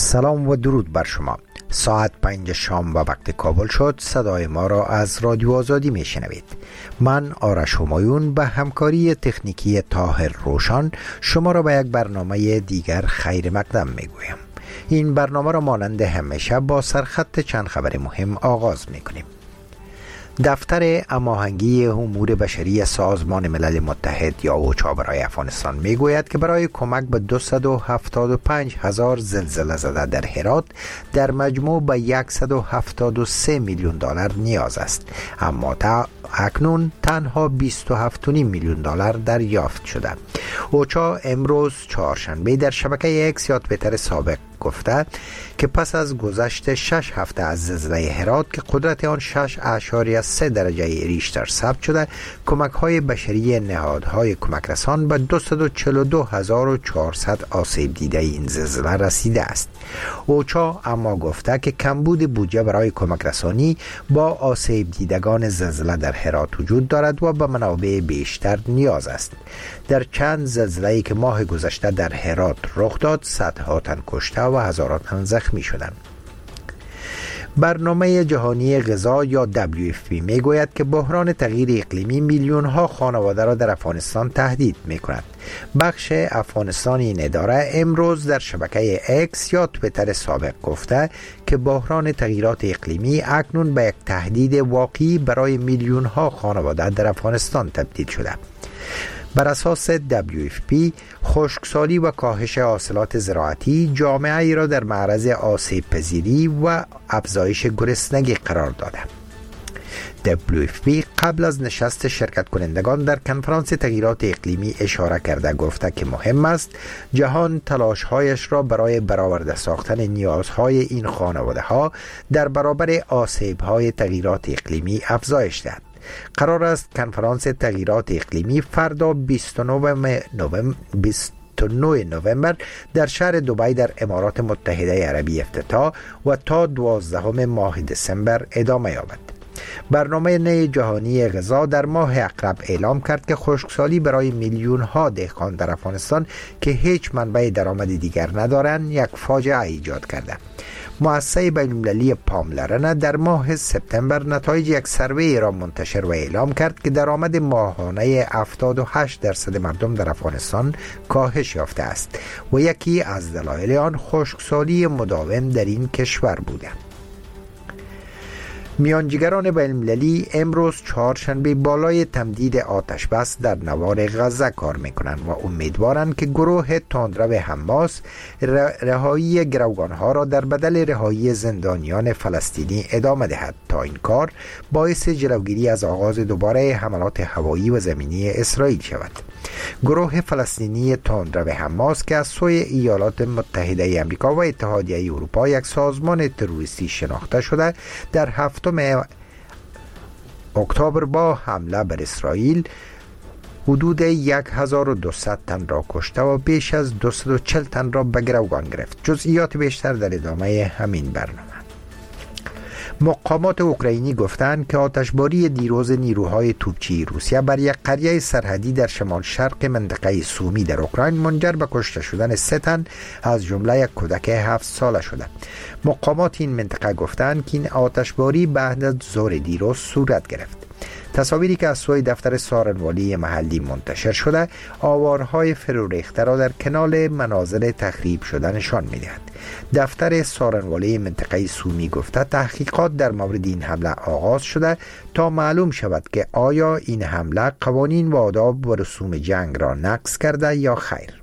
سلام و درود بر شما. ساعت 5 شام و وقت کابل شد. صدای ما را از رادیو آزادی می شنوید. من آرش همایون به همکاری تکنیکی طاهر روشن شما را به یک برنامه دیگر خیر مقدم می گویم. این برنامه را مانند همیشه با سرخط چند خبر مهم آغاز می کنیم. دفتر هماهنگی امور بشری سازمان ملل متحد یا اوچا برای افغانستان می گوید که برای کمک به 275,000 زلزله زده در هرات در مجموع به 173 میلیون دلار نیاز است، اما تا اکنون تنها 27.5 میلیون دلار دریافت شده. اوچا امروز چهارشنبه در شبکه اکس یا توییتر سابق گفته که پس از گذشت 6 هفته از زلزله هرات که قدرت آن 6.3 درجه ریشتر ثبت شده، کمک های بشری نهادهای کمک رسان به 242,400 آسیب دیده این زلزله رسیده است. اوچا اما گفته که کمبود بودجه برای کمک رسانی با آسیب دیدگان زلزله در هرات وجود دارد و به منابع بیشتر نیاز است. در چند زلزله‌ای که ماه گذشته در هرات رخ داد، صدها تن کشته و هزاران تن زخمی شدند. برنامه جهانی غذا یا WFP می گوید که بحران تغییر اقلیمی میلیون ها خانواده را در افغانستان تهدید می کند. بخش افغانستان این اداره امروز در شبکه اکس یا توییتر سابق گفته که بحران تغییرات اقلیمی اکنون به یک تهدید واقعی برای میلیون ها خانواده در افغانستان تبدیل شده. بر اساس WFP، خشکسالی و کاهش حاصلات زراعتی جامعه ای را در معرض آسیب پذیری و افزایش گرسنگی قرار داده. WFP قبل از نشست شرکت کنندگان در کنفرانس تغییرات اقلیمی اشاره کرده گفته که مهم است جهان تلاش‌هایش را برای برآورده ساختن نیازهای این خانواده ها در برابر آسیب‌های تغییرات اقلیمی افزایش دهد. قرار است کنفرانس تغییرات اقلیمی فردا 29 نوامبر در شهر دبی در امارات متحده عربی افتتاح و تا 12 ماه دسامبر ادامه یابد. برنامه جهانی غذا در ماه اقرب اعلام کرد که خشکسالی برای میلیون ها دهقان در افغانستان که هیچ منبع درآمد دیگر ندارند یک فاجعه ایجاد کرده. مؤسسه بین‌المللی پاملرنه در ماه سپتامبر نتایج یک سروی را منتشر و اعلام کرد که درآمد ماهانه 78% مردم در افغانستان کاهش یافته است و یکی از دلایل آن خشکسالی مداوم در این کشور بوده. میانجیگران بین‌المللی امروز چهارشنبه بالای تمدید آتش بس در نوار غزه کار میکنند و امیدوارند که گروه تندرو حماس رهایی گروگانها را در بدل رهایی زندانیان فلسطینی ادامه دهد تا این کار باعث جلوگیری از آغاز دوباره حملات هوایی و زمینی اسرائیل شود. گروه فلسطینی تندرو حماس که از سوی ایالات متحده آمریکا و اتحادیه اروپا یک سازمان تروریستی شناخته شده، در 7 اکتبر با حمله بر اسرائیل حدود 1200 تن را کشته و بیش از 240 تن را به گروگان گرفت. جزئیات بیشتر در ادامه همین برنامه. مقامات اوکراینی گفتند که آتشباری دیروز نیروهای توپچی روسیه بر یک قریه سرحدی در شمال شرق منطقه سومی در اوکراین منجر به کشته شدن 3 تن از جمله یک کودک 7 ساله شده. مقامات این منطقه گفتند که این آتشباری بعد از ظهر دیروز صورت گرفت. تصاویری که از سوی دفتر سارنوالی محلی منتشر شده آوارهای فرورخته را در کنال منازل تخریب شده نشان می‌دهد. دفتر سارنوالی منطقه سومی گفته تحقیقات در مورد این حمله آغاز شده تا معلوم شود که آیا این حمله قوانین و آداب و رسوم جنگ را نقض کرده یا خیر.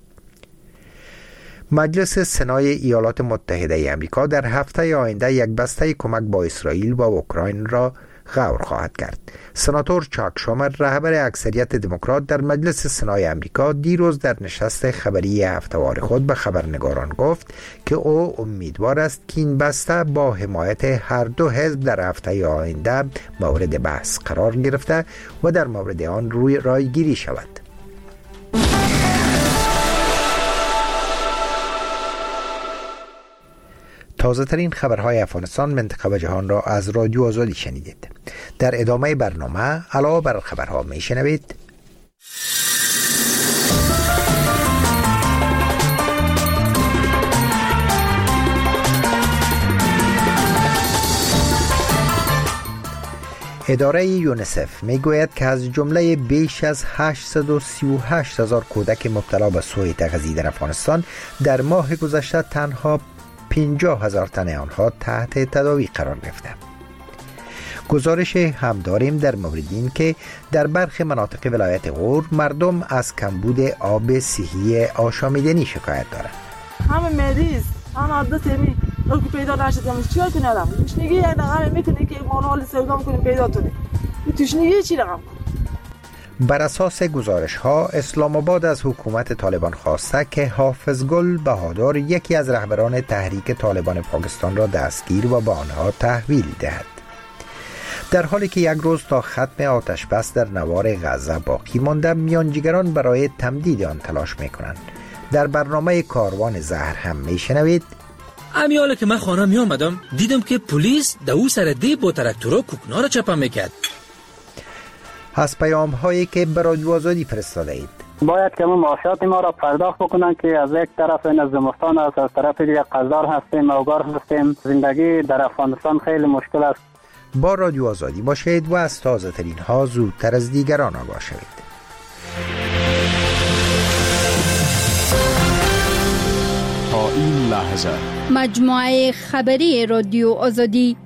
مجلس سنای ایالات متحده آمریکا در هفته آینده یک بسته کمک با اسرائیل و اوکراین را غور خواهد کرد. سناتور چاک شومر رهبر اکثریت دموکرات در مجلس سنای آمریکا دیروز در نشست خبری هفته‌وار خود به خبرنگاران گفت که او امیدوار است که این بسته با حمایت هر دو حزب در هفته آینده مورد بحث قرار گرفته و در مورد آن روی رایگیری شود. تازه ترین خبرهای افغانستان، منطقه و جهان را از رادیو آزادی شنیدید. در ادامه برنامه علاوه بر خبرها می شنوید اداره یونیسف میگوید که از جمله بیش از 838,000 کودک مبتلا به سوء تغذیه در افغانستان در ماه گذشته تنها 50,000 تن آنها تحت تداوی قرار گرفته. گزارش هم داریم در مورد این که در برخی مناطق ولایت غور مردم از کمبود آب صحی آشامیدنی شکایت دارند. همه مریض، همه عادت می اگه پیدا نشد چیکار کنه آدم؟ تشنگی یک دقیقه میکنه که مانوال سودا میکنه پیدا کنه. تشنگی چی رقم کنه؟ بر اساس گزارش ها اسلام آباد از حکومت طالبان خواسته که حافظ گل بهادر یکی از رهبران تحریک طالبان پاکستان را دستگیر و به آنها تحویل دهد. در حالی که یک روز تا ختم آتش بس در نوار غزه باقی مانده، میانجیگران برای تمدید آن تلاش میکنند. در برنامه کاروان زهر هم میشنوید امیاله که من خانه می آمدم دیدم که پلیس دو سر دی با تراکتورها کوکنا را چپم میکرد. از پیام هایی که به رادیو آزادی فرستاده اید. باید که معاشات ما را پرداخت بکنن که از یک طرف این از زمستان است، از طرف دیگر قزدار هستیم، اوگار هستیم. زندگی در افغانستان خیلی مشکل است. با رادیو آزادی باشید و از تازه ترین ها زودتر از دیگران آگاه شوید. تا این لحظه مجموعه خبری رادیو آزادی.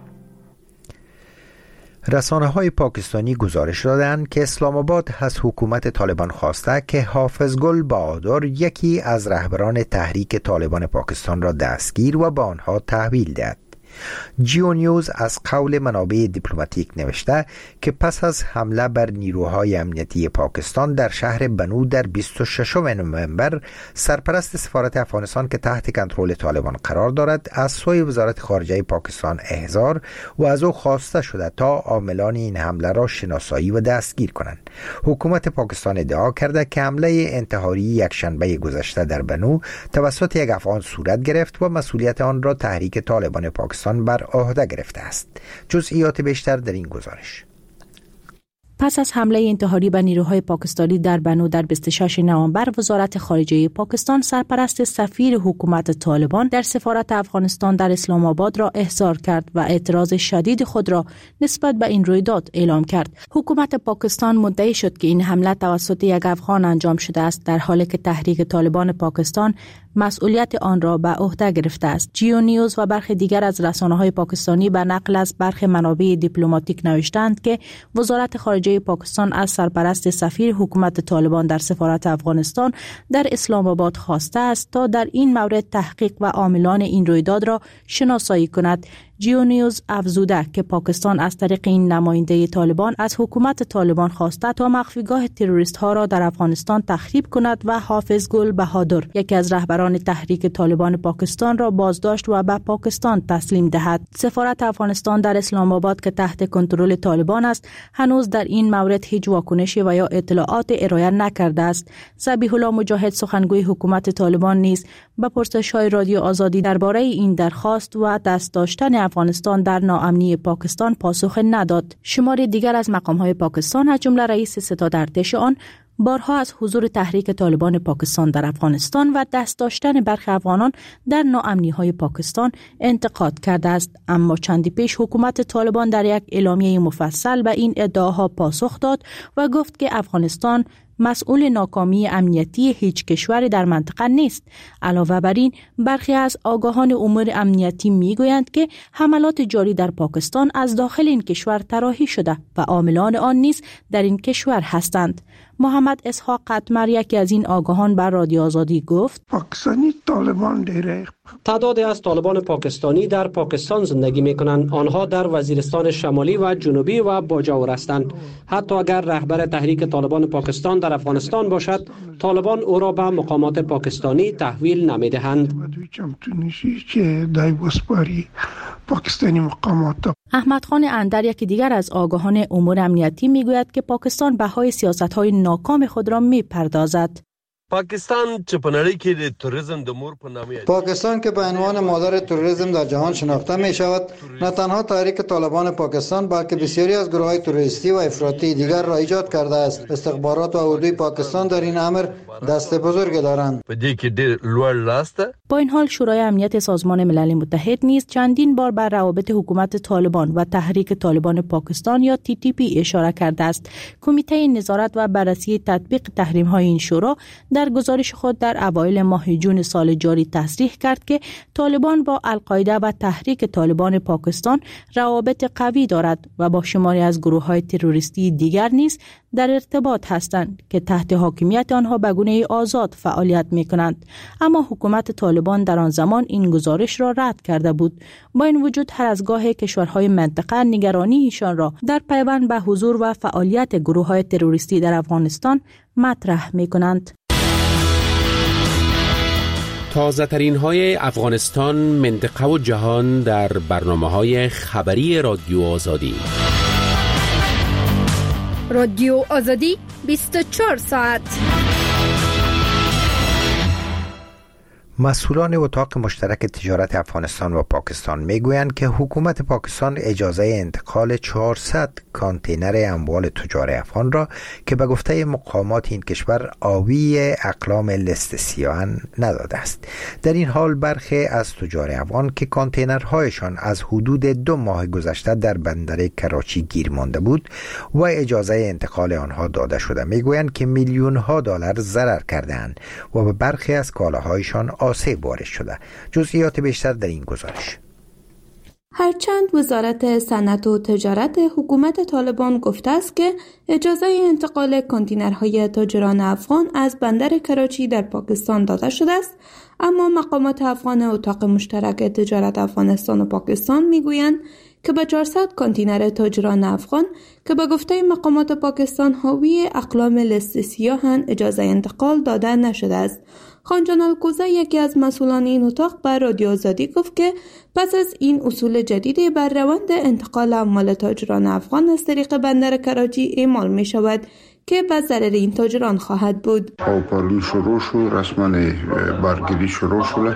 رسانه‌های پاکستانی گزارش دادند که اسلام آباد از حکومت طالبان خواسته که حافظ گل بهادر یکی از رهبران تحریک طالبان پاکستان را دستگیر و به آنها تحویل دهد. جیو نیوز از قول منابع دیپلماتیک نوشته که پس از حمله بر نیروهای امنیتی پاکستان در شهر بنو در 26 نوامبر، سرپرست سفارت افغانستان که تحت کنترل طالبان قرار دارد از سوی وزارت خارجه پاکستان احضار و از او خواسته شده تا عاملان این حمله را شناسایی و دستگیر کنند. حکومت پاکستان ادعا کرده که حمله انتحاری یکشنبه گذشته در بنو توسط یک افغان صورت گرفت و مسئولیت آن را تحریک طالبان پاکستان بر عهده گرفته است. جزئیات بیشتر در این گزارش. پس از حمله انتحاری به نیروهای پاکستانی در بنو در 26 نوامبر، وزارت خارجه پاکستان سرپرست سفیر حکومت طالبان در سفارت افغانستان در اسلام آباد را احضار کرد و اعتراض شدید خود را نسبت به این رویداد اعلام کرد. حکومت پاکستان مدعی شد که این حمله توسط یک افغان انجام شده است، در حالی که تحریک طالبان پاکستان مسئولیت آن را به عهده گرفته است. جیو نیوز و برخی دیگر از رسانه‌های پاکستانی به نقل از برخی منابع دیپلماتیک نوشتند که وزارت خارجه پاکستان از سرپرست سفیر حکومت طالبان در سفارت افغانستان در اسلام آباد خواسته است تا در این مورد تحقیق و عاملان این رویداد را شناسایی کند. جیو نیوز افزوده که پاکستان از طریق این نماینده طالبان از حکومت طالبان خواسته تا مخفیگاه تروریست ها را در افغانستان تخریب کند و حافظ گل بهادر، یکی از رهبران تحریک طالبان پاکستان، را بازداشت و به پاکستان تسلیم دهد. سفارت افغانستان در اسلام آباد که تحت کنترل طالبان است، هنوز در این مورد هیچ واکنشی و یا اطلاعات ارائه نکرده است. ذبیح الله مجاهد، سخنگوی حکومت طالبان، نیز به پرسش‌های رادیو آزادی درباره این درخواست و دست داشتن افغانستان در ناامنی پاکستان پاسخ نداد. شماری دیگر از مقام‌های پاکستان از جمله رئیس ستاد ارتش آن بارها از حضور تحریک طالبان پاکستان در افغانستان و دست داشتن برخی افغانان در ناامنی‌های پاکستان انتقاد کرده است. اما چندی پیش حکومت طالبان در یک اعلامیه مفصل به این ادعاها پاسخ داد و گفت که افغانستان مسئول ناکامی امنیتی هیچ کشوری در منطقه نیست. علاوه بر این، برخی از آگاهان امور امنیتی میگویند که حملات جاری در پاکستان از داخل این کشور طراحی شده و عاملان آن نیز در این کشور هستند. محمد اسحاق قطمر، یکی از این آگاهان، بر رادیو آزادی گفت: پاکستانی طالبان تعدادی از طالبان پاکستانی در پاکستان زندگی می‌کنند. آنها در وزیرستان شمالی و جنوبی و باجور هستند. حتی اگر رهبر تحریک طالبان پاکستان در افغانستان باشد، طالبان او را به مقامات پاکستانی تحویل نمی‌دهند. احمد خان اندر، یکی دیگر از آگاهان امور امنیتی، میگوید که پاکستان بهای سیاست‌های ناکام خود را می‌پردازد. پاکستان چې په نړۍ کې د توریسم د مور په نامه پاکستان که به عنوان مادر توریسم در جهان شناخته می شود، نه تنها تحریک طالبان پاکستان بلکه بسیاری از گروه‌های توریستی و افراطی دیگر را ایجاد کرده است. استخبارات و اردوی پاکستان در این امر دست بزرگ دارند. په دې کې ډېر لوړ لاس ده. با این حال شورای امنیت سازمان ملل متحد نیز چندین بار بر روابط حکومت طالبان و تحریک طالبان پاکستان یا TTP اشاره کرده است. کمیته نظارت و بررسی تطبیق تحریم‌های این شورا در گزارش خود در اوایل ماه جون سال جاری تصریح کرد که طالبان با القاعده و تحریک طالبان پاکستان روابط قوی دارد و با شماری از گروه‌های تروریستی دیگر نیز در ارتباط هستند که تحت حاکمیت آنها به گونه آزاد فعالیت می‌کنند. اما حکومت طالبان در آن زمان این گزارش را رد کرده بود. با این وجود هر از گاه کشورهای منطقه نگرانی ایشان را در پیوند به حضور و فعالیت گروه‌های تروریستی در افغانستان مطرح می‌کنند. تازه ترین های افغانستان، منطقه و جهان در برنامه‌های خبری رادیو آزادی. رادیو آزادی 24 ساعت. مسئولان اتاق مشترک تجارت افغانستان و پاکستان میگویند که حکومت پاکستان اجازه انتقال 400 کانتینر اموال تجار افغان را که به گفته مقامات این کشور آوی اقلام لست سیاه نداده است. در این حال برخی از تجار افغان که کانتینرهایشان از حدود 2 ماه گذشته در بندر کراچی گیر مانده بود و اجازه انتقال آنها داده شده، میگویند که میلیون‌ها دلار ضرر کرده‌اند و به برخی از کالاهایشان آسیب وارد شده. جزئیات بیشتر در این گزارش. هرچند وزارت صنعت و تجارت حکومت طالبان گفته است که اجازه انتقال کانتینرهای تاجران افغان از بندر کراچی در پاکستان داده شده است، اما مقامات افغان اتاق مشترک تجارت افغانستان و پاکستان میگویند که به 400 کانتینر تاجران افغان که به گفته مقامات پاکستان حاوی اقلام لست سیاه‌اند اجازه انتقال داده نشده است. خانجان الکوزه، یکی از مسئولان این اتاق، به رادیو آزادی گفت که پس از این اصول جدید بر روند انتقال اموال تاجران افغان از طریق بندر کراچی اعمال می شود که به ضرر این تاجران خواهد بود. پاپالی شروع شد، رسما برگیری شروع شد.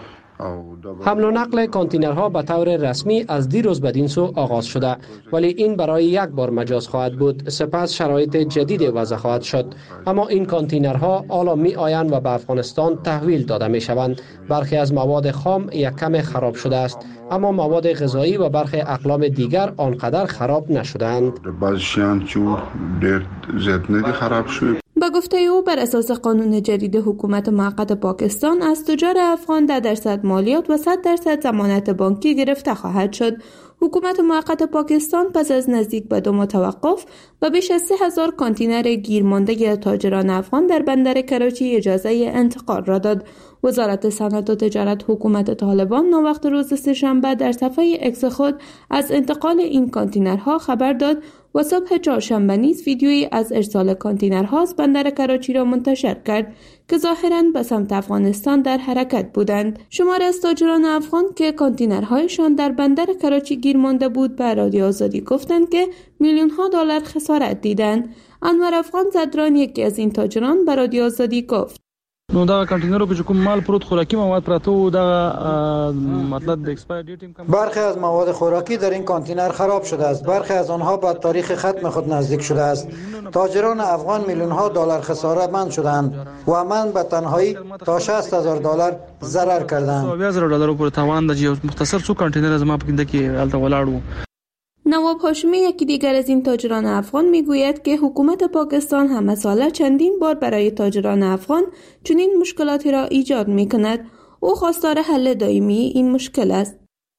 حمل و نقل کانتینرها به طور رسمی از دیروز بدین سو آغاز شده، ولی این برای یک بار مجاز خواهد بود. سپس شرایط جدید وضع خواهد شد. اما این کانتینرها حالا می آیند و به افغانستان تحویل داده می شوند. برخی از مواد خام یک کم خراب شده است، اما مواد غذایی و برخی اقلام دیگر آنقدر خراب نشدند. بعضیشان چون دیر زیاد خراب شد. به گفته او بر اساس قانون جدید حکومت موقت پاکستان از تجار افغان 10% مالیات و 100% ضمانت بانکی گرفته خواهد شد. حکومت موقت پاکستان پس از نزدیک به 2 ماه توقف و بیش از 3000 کانتینر گیرمانده تاجران افغان در بندر کراچی اجازه انتقال را داد. وزارت صنعت و تجارت حکومت طالبان ناوقت روز سه‌شنبه در صفحه اکس خود از انتقال این کانتینرها خبر داد و صبح چهارشنبه نیز ویدیویی از ارسال کانتینرها از بندر کراچی را منتشر کرد که ظاهراً به سمت افغانستان در حرکت بودند. شماری از تاجران افغان که کانتینرهایشان در بندر کراچی گیر مانده بود به رادیو آزادی گفتند که میلیون‌ها دلار خسارت دیدند. انور افغان زدران، یکی از این تاجران، به رادیو آزادی گفت: نو دا کانتینرو کې کوم مال پروت خوراکي مواد پراته و دا مطلب د ایکسپایر دیټ هم برخی از مواد خوراکی در این کانتینر خراب شده است. برخی از آنها به تاریخ ختم خود نزدیک شده است. تاجران افغان میلیون‌ها دلار خسارت مند شدند و من به تنهایی تا 60000 دلار ضرر کردم. 20000 دلار پر توان د مختصر څو کانتینر از ما پکې کې الته ولاړو. نواب هاشمی، یکی دیگر از این تاجران افغان، میگوید که حکومت پاکستان همه ساله چندین بار برای تاجران افغان چنین مشکلاتی را ایجاد میکند. او خواستار حل دائمی این مشکل است.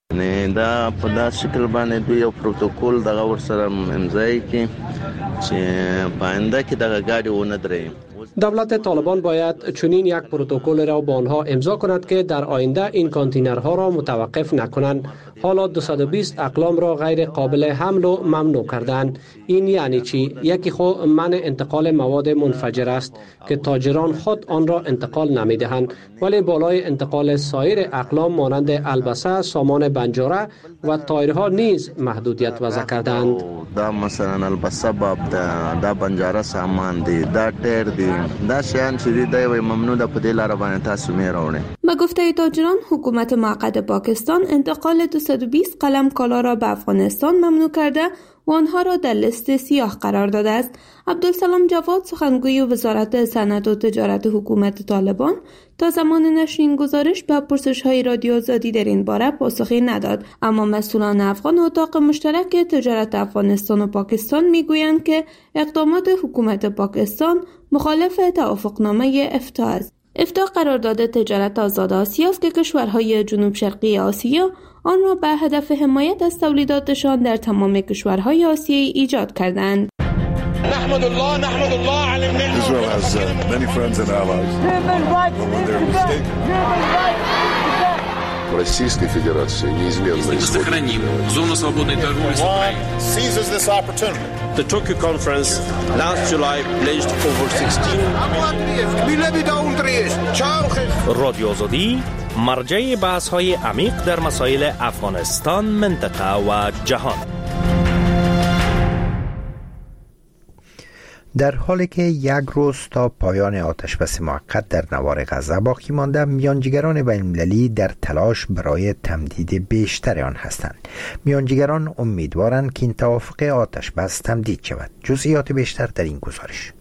نه دا په داسې شکل باندې دوی یو پروتوکول دغه ورسره امضای کړي چې پاینده کې دغه گاډي ونه درېږي. دولت طالبان باید چنین یک پروتکل را با آنها امضا کند که در آینده این کانتینرها را متوقف نکنند. حالا 220 اقلام را غیر قابل حمل و ممنوع کردند. این یعنی چی؟ یکی خو منع انتقال مواد منفجر است که تاجران خود آن را انتقال نمیدهند، ولی بالای انتقال سایر اقلام مانند البسه، سامان بنجاره و تایرها نیز محدودیت وضع کردند. دا مثلا البسه باب دا بنجاره سامان دی، دا تیر دی، دا شیان چې دی ممنوع ده په دې لاره باندې تاسو مې راوړئ. به گفته تاجران حکومت موقت پاکستان انتقال 220 قلم کالا را به افغانستان ممنوع کرده و آنها را در لیست سیاه قرار داده است. عبدالسلام جواد سخنگوی وزارت صنعت و تجارت حکومت طالبان تا زمان نشر این گزارش به پرسش‌های رادیو آزادی در این باره پاسخی نداد، اما مسئولان افغان اتاق مشترک تجارت افغانستان و پاکستان میگویند که اقدامات حکومت پاکستان مخالف توافقنامه افتا است. افتا قرارداد تجارت آزاد آسیا است که کشورهای جنوب شرقی آسیا آن را به هدف حمایت از تولیداتشان در تمام کشورهای آسیایی ایجاد کردند. نحمد الله على Israel has many friends and allies. When they're mistaken. Российской Федерации неизменно сохраним зону свободной торговли с Украиной. Seizes this opportunity. The Tokyo conference last July pledged over 16 رادیو آزادی مرجع بحث‌های عمیق در مسائل افغانستان، منطقه و جهان. در حالی که یک روز تا پایان آتشبس موقت در نوار غزه باقی مانده، میانجیگران بین‌المللی در تلاش برای تمدید بیشتر آن هستند. میانجیگران امیدوارند که این توافق آتشبس تمدید شود. جزئیات بیشتر در این گزارش.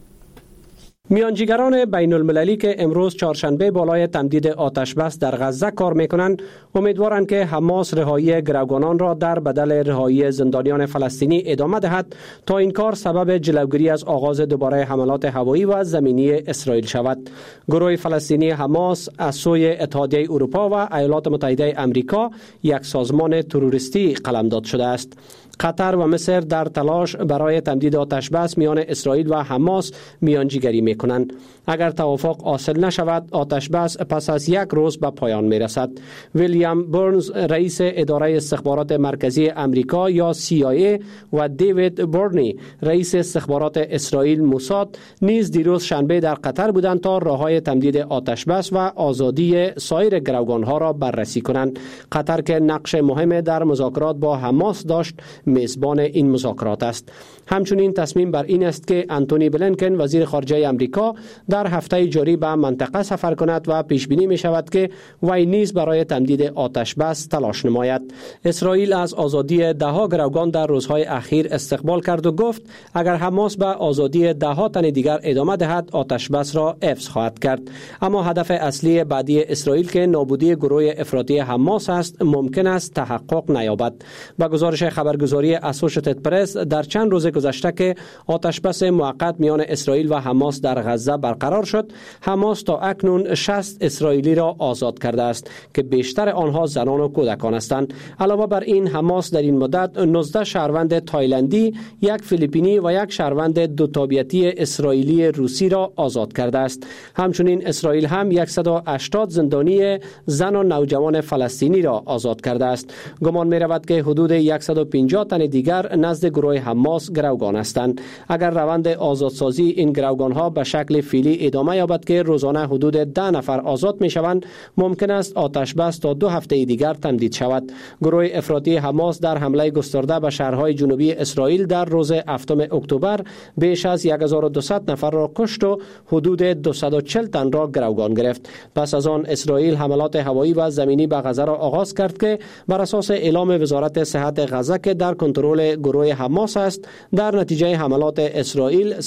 میانجیگران بین المللی که امروز چهارشنبه بالای تمدید آتشبس در غزه کار میکنند امیدوارند که حماس رهایی گروگانان را در بدل رهایی زندانیان فلسطینی ادامه دهد تا این کار سبب جلوگیری از آغاز دوباره حملات هوایی و زمینی اسرائیل شود. گروه فلسطینی حماس از سوی اتحادیه اروپا و ایالات متحده آمریکا یک سازمان تروریستی قلمداد شده است. قطر و مصر در تلاش برای تمدید آتشبس میان اسرائیل و حماس میانجیگری میکنند. اگر توافق حاصل نشود، آتشبس پس از یک روز به پایان میرسد. ویلیام برنز رئیس اداره استخبارات مرکزی امریکا یا CIA و دیوید بورنی رئیس استخبارات اسرائیل موساد نیز دیروز شنبه در قطر بودند تا راههای تمدید آتشبس و آزادی سایر گروگانها را بررسی کنند. قطر که نقش مهم در مذاکرات با حماس داشت میزبان این مذاکرات است. همچنین تصمیم بر این است که انتونی بلینکن وزیر خارجه امریکا در هفته جاری به منطقه سفر کند و پیش بینی می شود که وی نیز برای تمدید آتشبس تلاش نماید. اسرائیل از آزادی دهها گروگان در روزهای اخیر استقبال کرد و گفت اگر حماس به آزادی دهها تن دیگر ادامه دهد آتشبس را حفظ خواهد کرد. اما هدف اصلی بعدی اسرائیل که نابودی گروه افراطی حماس است ممکن است تحقق نیابد. با گزارش خبرگزاری اسوشیتد پرس در چند روز گذشته که آتشبس موقت میان اسرائیل و حماس در غزه برقرار شد، حماس تا اکنون 60 اسرائیلی را آزاد کرده است که بیشتر آنها زنان و کودکان هستند. علاوه بر این حماس در این مدت 19 شهروند تایلندی، یک فیلیپینی و یک شهروند دو تابعیتی اسرائیلی روسی را آزاد کرده است. همچنین اسرائیل هم 180 زندانی زن و نوجوان فلسطینی را آزاد کرده است. گمان می رود که حدود 150 تن دیگر نزد گروه حماس گروگان هستند. اگر روند آزادسازی این گروگان ها به شکل فعلی ادامه یابد که روزانه حدود 10 نفر آزاد می شوند، ممکن است آتشبس تا 2 هفته دیگر تمدید شود. گروه افراطی حماس در حمله گسترده به شهرهای جنوبی اسرائیل در روز 7 اکتبر بیش از 1200 نفر را کشت و حدود 240 تن را گروگان گرفت. پس از آن اسرائیل حملات هوایی و زمینی به غزه را آغاز کرد که بر اساس اعلام وزارت صحت غزه که در کنترل گروه حماس است، در نتیجه حملات اسرائیل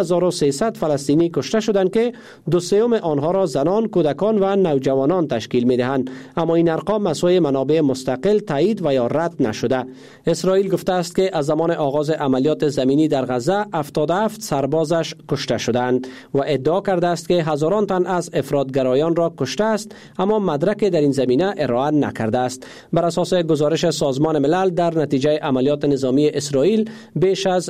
13300 فلسطینی کشته شدند که 2/3 آنها را زنان، کودکان و نوجوانان تشکیل می‌دهند. اما این ارقام مسئول منابع مستقل تایید و یا رد نشده. اسرائیل گفته است که از زمان آغاز عملیات زمینی در غزه 77 سربازش کشته شدند و ادعا کرده است که هزاران تن از افراطگرایان را کشته است، اما مدرک در این زمینه ارائه نکرده است. بر اساس گزارش سازمان ملل در نتیجه عملیات نظامی اسرائیل بیش از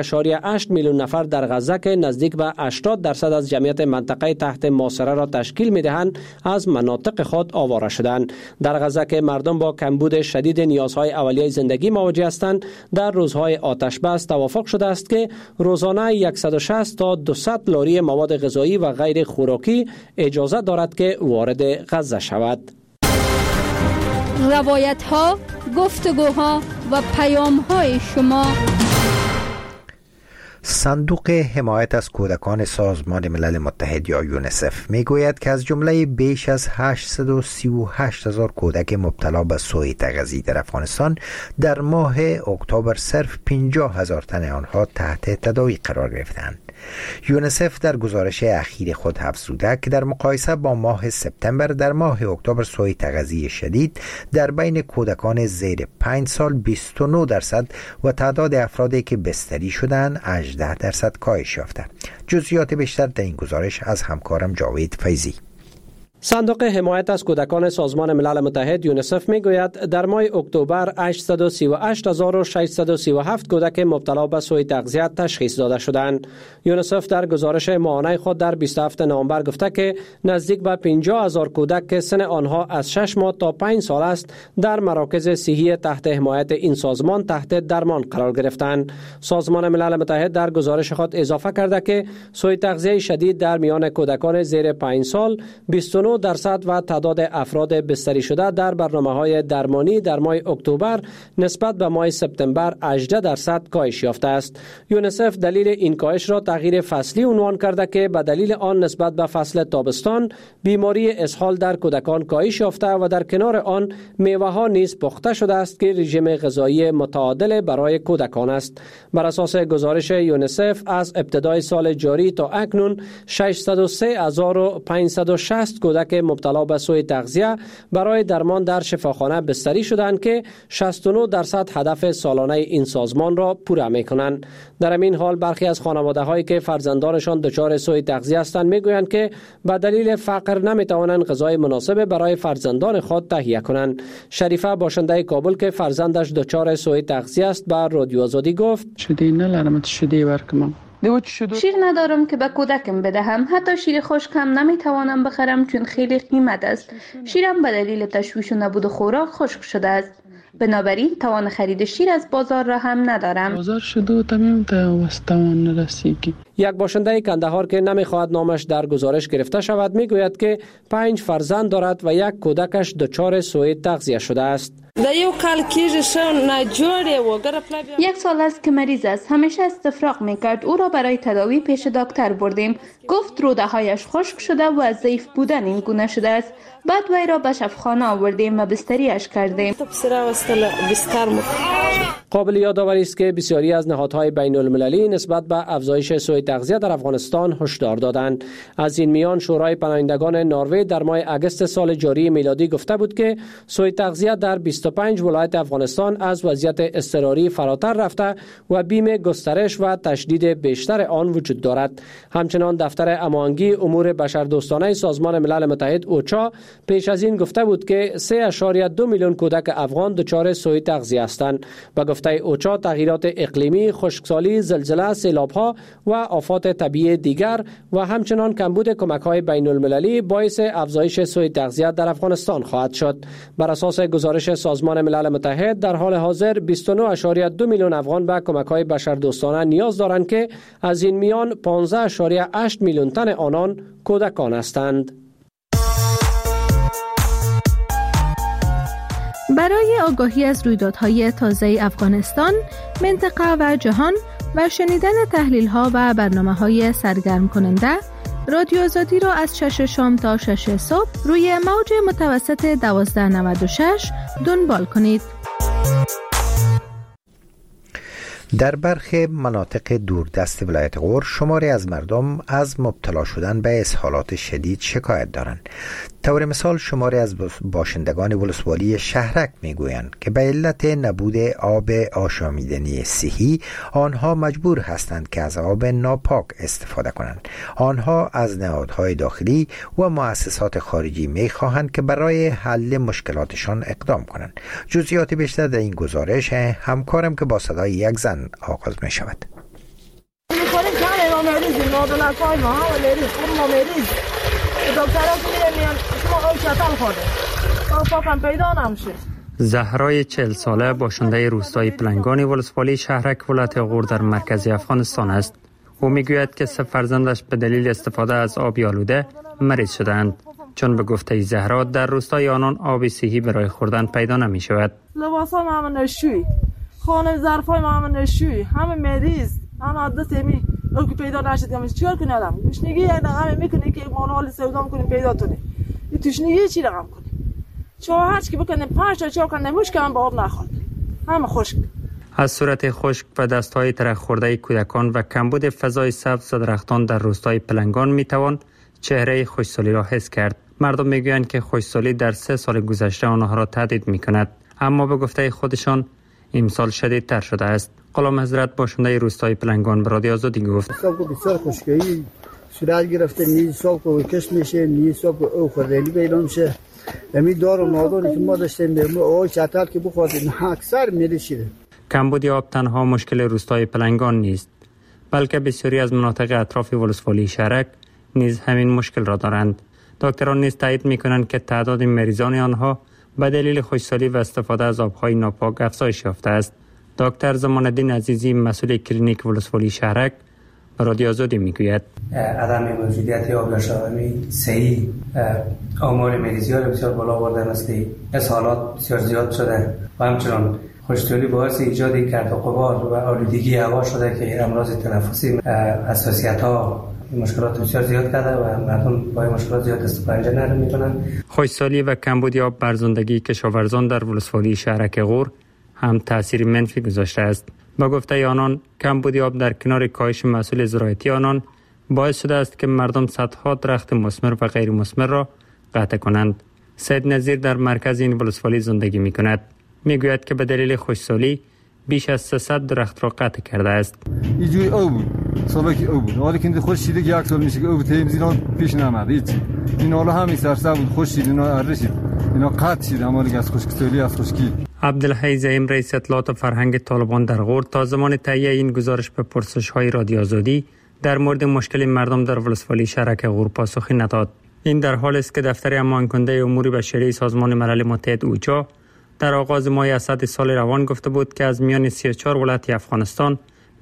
1.8 میلیون نفر در غزه که نزدیک به 80% از جمعیت منطقه تحت محاصره را تشکیل می‌دهند از مناطق خود آواره شدند. در غزه که مردم با کمبود شدید نیازهای اولیه زندگی مواجه هستند، در روزهای آتشبس توافق شده است که روزانه 160 تا 200 لاری مواد غذایی و غیر خوراکی اجازه دارد که وارد غزه شود. روایت‌ها، گفتگوها و پیام‌های شما. صندوق حمایت از کودکان سازمان ملل متحد یا یونیسف میگوید که از جمله بیش از 838,000 کودک مبتلا به سوء تغذیه در افغانستان در ماه اکتبر صرف 50,000 تن آنها تحت تداوی قرار گرفتند. یونیسف در گزارش اخیر خود افزوده که در مقایسه با ماه سپتامبر در ماه اکتبر سوء تغذیه شدید در بین کودکان زیر 5 سال 29% و تعداد افرادی که بستری شدند 18% کاهش یافته. جزئیات بیشتر در این گزارش از همکارم جاوید فیضی. صندوق حمایت از کودکان سازمان ملل متحد یونیسف میگوید در ماه اکتبر 838,637 کودک مبتلا به سوء تغذیه تشخیص داده شدند. یونیسف در گزارش ماهانه خود در 27 نوامبر گفته که نزدیک به 50,000 کودک که سن آنها از 6 ماه تا 5 سال است در مراکز صحی تحت حمایت این سازمان تحت درمان قرار گرفتند. سازمان ملل متحد در گزارش خود اضافه کرده که سوء تغذیه شدید در میان کودکان زیر 5 سال 29% و تعداد افراد بستری شده در برنامه‌های درمانی در ماه اکتبر نسبت به ماه سپتامبر 18% کاهش یافته است. یونیسف دلیل این کاهش را تغییر فصلی عنوان کرده که به دلیل آن نسبت به فصل تابستان بیماری اسهال در کودکان کاهش یافته و در کنار آن میوه‌ها نیز پخته شده است که رژیم غذایی متعادل برای کودکان است. بر اساس گزارش یونیسف از ابتدای سال جاری تا اکنون 603,560 کودک مبتلا به سوء تغذیه برای درمان در شفاخانه بستری شدند که 69% هدف سالانه این سازمان را پوره می‌کنند. در همین حال برخی از خانواده‌هایی که فرزندانشان دچار سوء تغذیه هستند میگویند که به دلیل فقر نمی‌توانند غذای مناسب برای فرزندان خود تهیه کنند. شریفه باشنده کابل که فرزندش دچار سوء تغذیه است به رادیو آزادی گفت: شیر ندارم که به کودکم بدهم. حتی شیر خشک هم نمیتوانم بخرم چون خیلی قیمت است. شیرم به دلیل تشویش و نبود خوراک خشک شده است. بنابراین توان خرید شیر از بازار را هم ندارم. بازار شده تمام توان رسیدگی. یک باشنده کندهار که نمیخواهد نامش در گزارش گرفته شود میگوید که 5 فرزند دارد و یک کودکش دچار سوء تغذیه شده است. یک سال است که مریض است. همیشه استفراغ میکرد. او را برای تداوی پیش دکتر بردیم. گفت روده هایش خشک شده و ضعیف بودن این گونه شده است. بعد وی را به شفاخانه آوردیم و بستریش کردیم. قابل یادآوری است که بسیاری از نهادهای بین المللی نسبت به افزایش سوء تغذیه در افغانستان هشدار دادند. از این میان شورای پناهندگان نروژ در ماه اگست سال جاری میلادی گفته بود که سوء تغذیه در 25 ولایت افغانستان از وضعیت اضطراری فراتر رفته و بیم گسترش و تشدید بیشتر آن وجود دارد. همچنان دفتر امانگی امور بشردوستانه سازمان ملل متحد اوچا پیش از این گفته بود که 3.2 میلیون کودک افغان دچار سوء تغذیه هستند. به گفته اوچا تغییرات اقلیمی، خشکسالی، زلزله، سیلاب‌ها و آفات طبیعی دیگر و همچنان کمبود کمک‌های بین المللی باعث افزایش سوء تغذیه در افغانستان خواهد شد. بر اساس گزارش سازمان ملل متحد در حال حاضر 29.2 میلیون افغان به کمک‌های بشردوستانه نیاز دارند که از این میان 15.8 میلیون تن آنان کودکان هستند. برای آگاهی از رویدادهای تازه افغانستان، منطقه و جهان و شنیدن تحلیل‌ها و برنامه‌های سرگرم کننده، رادیو آزادی را از 6 شام تا 6 صبح روی موج متوسط 1296 دنبال کنید. در برخی مناطق دوردست ولایت غور شماری از مردم از مبتلا شدن به اسهالات شدید شکایت دارند. طور مثال شماری از باشندگان ولسوالی شهرک میگویند که به علت نبود آب آشامیدنی صحی آنها مجبور هستند که از آب ناپاک استفاده کنند. آنها از نهادهای داخلی و مؤسسات خارجی میخواهند که برای حل مشکلاتشان اقدام کنند. جزئیات بیشتر در این گزارش همکارم که با صدای یک زن آغاز می شود. زهرای 40 ساله باشنده روستای پلنگانی ولسوالی شهرک ولایت غور در مرکز افغانستان است. او میگوید که 3 فرزندش به دلیل استفاده از آب آلوده مریض شدند، چون به گفته زهرا در روستای آنان آب صحی برای خوردن پیدا نمی شود. لباسای ما هم نشوی، خانه ظرفای ما هم نشوی، همه مریض. اما عادت سمی او که پیدا نشد که چیکار کنه آدم؟ تشنگی یک رقم میکنه که مانوال سودا میکنیم پیدا کنه. این تشنگی چی رقم کنه؟ چهار هرچی که بکنه 5 تا چهار کنه مشکل هم با آب نخورد. همه خشک. از صورت خشک و دستهای ترک خورده کودکان و کمبود فضای سبز و درختان در روستای پلنگان میتوان چهره خشکسالی را حس کرد. مردم میگویند که خشکسالی در 3 سال گذشته آنها را تهدید میکند، اما به گفته خودشان امسال شدیدتر شده است. غلام حضرت باشنده روستای پلنگان به رادیو آزادی گفت: صاحب بسیار خشکی صورت گرفته، نیز صاحب کش میشه، نیز صاحب او خردلی پیدا میشه. همین دار و نادانی که ما داشتیم او چتل که بخوریم اکثر میرسیده. کمبود آب تنها مشکل روستای پلنگان نیست، بلکه بسیاری از مناطق اطراف ولسوالی شهرک نیز همین مشکل را دارند. دکتران نیز تایید می‌کنند که تعداد مریضان آنها به دلیل خشکسالی و استفاده از آب‌های ناپاک افزایش یافته است. دکتر زمان‌الدین عزیزی مسئول کلینیک ولسوالی شهرک به رادیو آزادی میگوید: عدم موجودیت آب در شهرمی صحیح آمار مریضی‌ها را بسیار بالا برده است. اسهالات بسیار زیاد شده و همچنین خشکسالی باعث ایجاد گرد و غبار و آلودگی هوا شده که امراض تنفسی، حساسیت‌ها، مشکلات بسیار زیاد کرده و مردم با این مشکلات زیاد استفاده نرم می‌کنند. خشکسالی و کمبود آب بر زندگی کشاورزان در ولسوالی شهرک غور هم تأثیر منفی گذاشته است. با گفته آنان کمبود آب در کنار کاهش محصول زراعتی آنان باعث شده است که مردم صدها درخت مثمر و غیر مثمر را قطع کنند. سید نظیر در مرکز این ولسوالی زندگی می‌کند. میگوید که به دلیل خشکسالی بیش از 300 درخت را قطع کرده است. اینجوری او بود، سالی که او بود. حالا که خشکیده که 1 سال میشه که او تیم زینا پیش نمیاد. هیچ. این حالا همین سرسبز بود، خشکید، اینا ارشید. اینا قطع شد، اما از خشکسالی از خشکی. عبدالحی زعیم رئیس اطلاعات فرهنگ طالبان در غور تا زمان تهیه این گزارش به پرسش‌های رادیو آزادی در مورد مشکل مردم در ولسوالی شهرک غور پاسخی نداد. این در حالی است که دفتر امان‌کننده امور بشری سازمان ملل متحد اوچا در آغاز ماه اسد سال روان گفته بود که از میان 34 ولایت افغانستان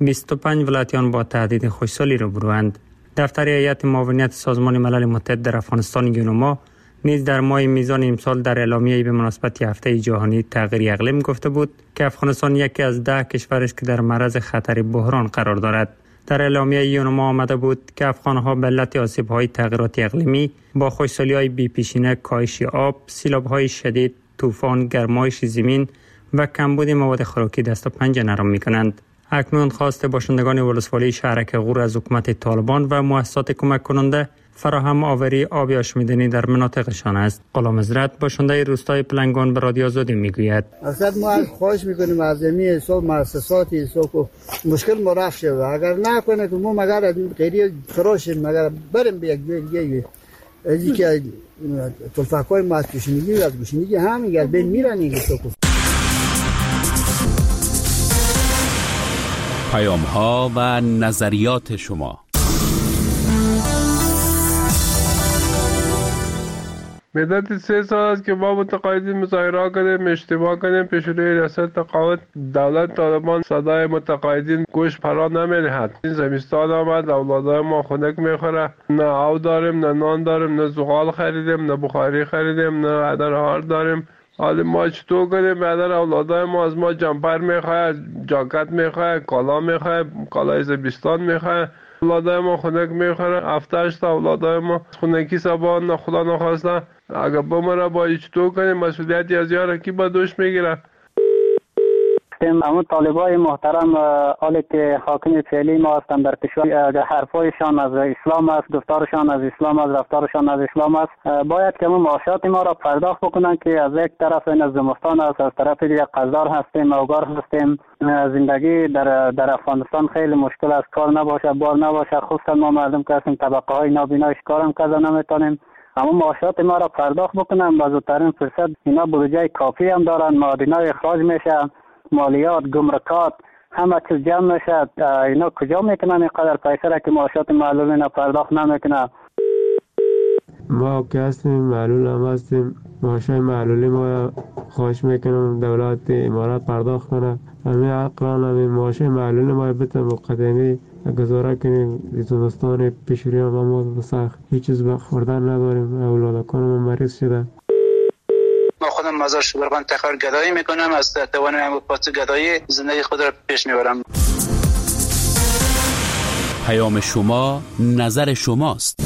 25 ولایت آن با تهدید خشکسالی روبروند. دفتر هیئت معاونت سازمان ملل متحد در افغانستان یونما نیز در ماه میزان امسال در اعلامیه‌ای به مناسبت هفته جهانی تغییر اقلیم گفته بود که افغانستان یکی از 10 کشور است که در معرض خطر بحران قرار دارد. در اعلامیه یونما آمده بود که افغان‌ها به علت آسیب‌های تغییرات اقلیمی با خشکسالی‌های بی‌پیشینه، کاهش آب، سیلاب‌های شدید، طوفان، گرمایش زمین و کمبود مواد خوراکی دست و پنجه نرم می‌کنند. اکنون خواست باشندگان ولسوالی شهرک غور از حکومت طالبان و مؤسسات کمک کننده فراهم آوری آب آشامیدنی در مناطقشان است. غلام حضرت باشنده روستای پلنگان به رادیو آزادی میگوید: اصلا ما خواهش میکنیم از این حساب مؤسسات حساب مشکل ما رفع شه، اگر نکنه که ما مگر غیری خراشیم، مگر بریم به یک دیگه ازی که تلفاقای ما از گوشنگی هم میگه بین میرن این حساب. پیام‌ها و نظریات شما. مدت 3 سال است که ما متقاعدین مظاهره کردیم، اشتباه کردیم، پیش روی ریاست تقاعد دولت طالبان صدای متقاعدین گوش فرا نمی‌دهد. این زمستان آمد، اولادای ما خنک میخوره، نه آب داریم، نه نان داریم، نه زغال خریدیم، نه بخاری خریدیم، نه عدرهار داریم. حالا ما چطور کنیم؟ بعدر اولادای ما از ما جمپر میخواه، جاکت میخواه، کالا میخواه، کالای زمستان میخواه. اولادای ما خنک میخوره، 7-8 تا اولادای ما خنکی سبان خدا نخواسته اگر بمره با چطور کنیم؟ مسئولیتی از یاره کی با دوش میگیره؟ اما طالبای محترم حالی که حاکم فعلی ما هستند در کشور، حرفایشان از اسلام است، گفتارشان از اسلام است، رفتارشان از اسلام است، باید که معاشات ما را پرداخت بکنند که از یک طرف این زمستان است، از طرف دیگر قزدار هستیم، اوگار هستیم. زندگی در افغانستان خیلی مشکل است، کار نباشه، بار نباشه، خصوصا ما مردم که هستیم طبقه های نابینا کارم کرده نمیتونیم. اما معاشات ما را پرداخت بکنن با زودترین فرصت. اینا بودجه کافی هم دارن، معادنای اخراج میشه، مالیات، گمرکات، همه چیز جمع میشه. اینا کجا میکنن اینقدر پیسه را که معاشات معلولین پرداخت نمیکنه؟ ما که هستیم معلول هم هستیم، معاشای معلولی ما خواهش میکنم دولت امارات پرداخت کنه. همین اقران همین معاشای معلولی ما بته مقدمی گزاره کنیم. زمستان پیشوری هم ما سخت هیچ چیز خوردن نداریم، اولادکان ما مریض شده. ما خودم مزار شبرغان تخار گدایی میکنم، از توان پاس گدایی زندگی خود را پیش میبرم. پیام شما نظر شماست.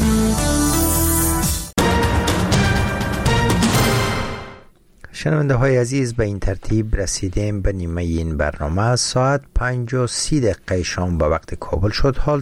شنونده های عزیز، به این ترتیب رسیدیم به نیمه این برنامه. ساعت 5:30 شام به وقت کابل شد. حال